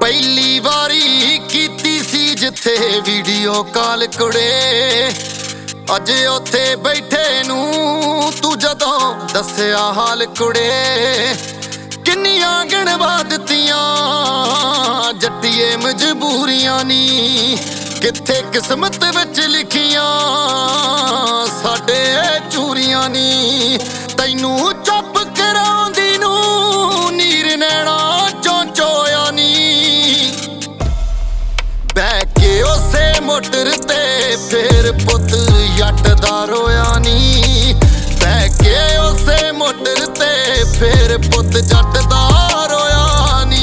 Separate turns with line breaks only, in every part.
ਪਹਿਲੀ ਵਾਰੀ ਕੀਤੀ ਸੀ ਜਿੱਥੇ ਵੀਡੀਓ ਕਾਲ ਕੁੜੇ, ਅੱਜ ਉੱਥੇ ਬੈਠੇ ਨੂੰ ਤੂੰ ਜਦੋਂ ਦੱਸਿਆ ਹਾਲ ਕੁੜੇ। ਕਿੰਨੀਆਂ ਗਿਣਵਾ ਦਿੱਤੀਆਂ ਜੱਟੀਏ ਮਜਬੂਰੀਆਂ ਨੀ, ਕਿੱਥੇ ਕਿਸਮਤ ਵਿੱਚ ਲਿਖੀਆਂ ਸਾਡੇ ਚੂਰੀਆਂ ਨੀ। ਤੈਨੂੰ ਚੁੱਪ ਕਰਾਉਂਦੀ ਨੂੰ ਨੀਰ ਨੈਣਾ ਚੋਂ ਚੋਇਆ ਨੀ, ਬਹਿ ਕੇ ਉਸੇ ਮੋਟਰ ਤੇ ਫੇਰ ਪੁੱਤ ਜੱਟ ਦਾ ਰੋਇਆ ਨੀ। ਬਹਿ ਕੇ ਉਸੇ ਮੋਟਰ ਤੇ ਫੇਰ ਪੁੱਤ ਜੱਟ ਦਾ ਰੋਇਆ ਨੀ।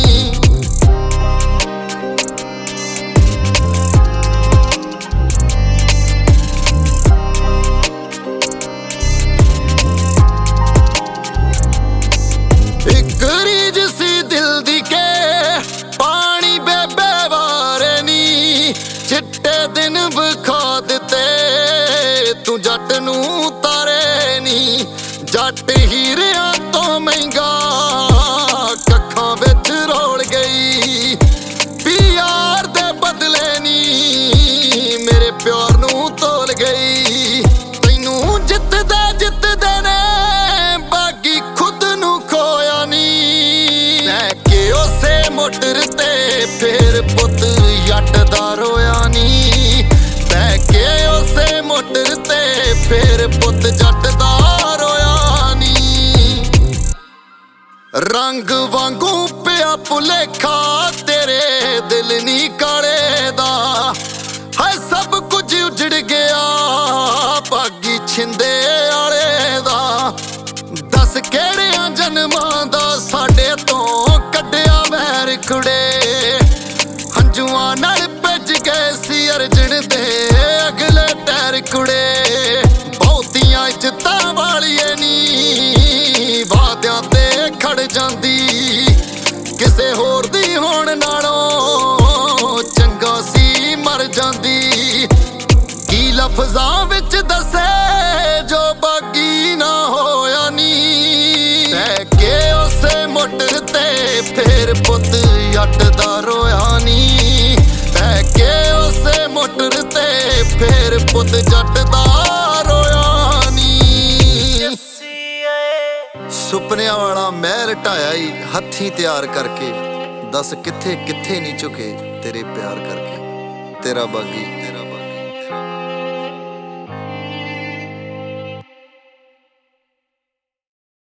ਇੱਕ ਰੀਝ ਸੀ ਦਿਲ ਦੀ ਕੇ ਪਾਣੀ ਬੇਬੇ ਵਾਰੇ ਨੀ, ਚਿੱਟੇ ਦਿਨ ਵਿਖਾ ਦਿੱਤੇ ਤੂੰ ਜੱਟ ਨੂੰ ਤਾਰੇ ਨੀ। ਜੱਟ ਹੀਰਿਆਂ ਤੋਂ ਮਹਿੰਗਾ ਕੱਖਾਂ ਵਿੱਚ ਰੋਲ ਗਈ, ਪਿਆਰ ਦੇ ਬਦਲੇ ਨੀ ਮੇਰੇ ਪਿਆਰ ਨੂੰ ਤੋਲ ਗਈ। ਤੈਨੂੰ ਜਿੱਤਦੇ ਜਿੱਤਦੇ ਨੇ ਬਾਗੀ ਖੁਦ ਨੂੰ ਖੋਇਆ ਨੀ, ਲੈ ਕੇ ਉਸੇ ਮੋਟਰ ਤੇ ਫੇਰ ਪੁੱਤ ਜੱਟ ਦਾ ਰੋਇਆ ਨੀ। ਬਹਿ ਕੇ ਉਸੇ ਮੋਟਰ ਤੇ ਫੇਰ ਪੁੱਤ ਜੱਟ ਦਾ ਰੋਇਆ ਨੀ। ਰੰਗ ਵਾਂਗੂ ਪਿਆ ਭੁਲੇਖਾ ਤੇਰੇ ਦਿਲ ਨੀ ਕਾਲੇ ਦਾ, ਹੈ ਸਭ ਕੁਝ ਉਜੜ ਗਿਆ ਬਾਗੀ ਛਿੰਦੇ ਆਲੇ ਦਾ। ਦੱਸ ਕਿਹੜਿਆਂ ਜਨਮਾਂ ਦਾ ਸਾਡੇ ਤੋਂ ਕੱਢਿਆ ਵੈਰ ਕੁੜੇ, ਹੰਝੂਆਂ ਨਾਲ ਭਿੱਜ ਗਏ ਸੀ ਅਰਜਨ ਦੇ ਅਗਲੇ ਟੈਰ ਕੁੜੇ। ਬਹੁਤੀਆਂ ਇੱਜ਼ਤਾਂ ਵਾਲੀਏ ਨੀ ਵਾਅਦਿਆਂ ਤੇ ਖੜ ਜਾਂਦੀ, ਕਿਸੇ ਹੋਰ ਦੀ ਹੋਣ ਨਾਲੋਂ ਚੰਗਾ ਸੀ ਮਰ ਜਾਂਦੀ। ਕੀ ਲਫ਼ਜ਼ਾਂ ਵਿੱਚ ਦੱਸੇ ਜੋ ਬਾਗੀ ਨਾ ਹੋਇਆ ਨੀ, ਬਹਿ ਕੇ ਉਸੇ ਮੋਟਰ ਤੇ ਫੇਰ ਪੁੱਤ ਜੱਟ ਦਾ ਰੋਇਆ ਨੀ। ਬਹਿ ਕੇ ਉਸੇ ਮੋਟਰ ਤੇ ਫੇਰ ਪੁੱਤ ਜੱਟ ਦਾ ਰੋਇਆ ਨੀ। ਸੁਪਨਿਆਂ ਵਾਲਾ ਮਹਿਲ ਢਾਇਆ ਈ ਹੱਥੀਂ ਤਿਆਰ ਕਰਕੇ, ਦੱਸ ਕਿੱਥੇ ਕਿੱਥੇ ਨਹੀਂ ਝੁਕੇ ਤੇਰੇ ਪਿਆਰ ਕਰਕੇ। ਤੇਰਾ ਬਾਗੀ।